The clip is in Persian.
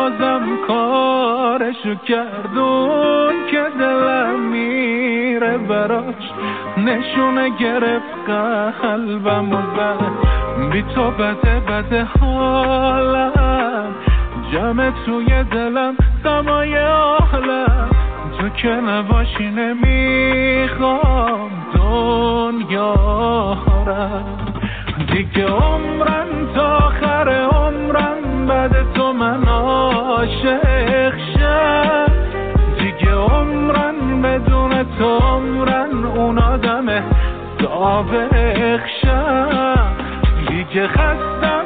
بازم کارشو کردون که دلم میره براش، نشونه گرفت قلبم و زد بی تو بده حالم، جمع توی دلم سمای عالم، تو که نباشی نمیخوام دنیا رم، دیگه عمرم تا آخر عمرم بعد تو من عاشق شم، دیگه عمرم بدون تو عمرم اون آدم سابق شم، دیگه خستم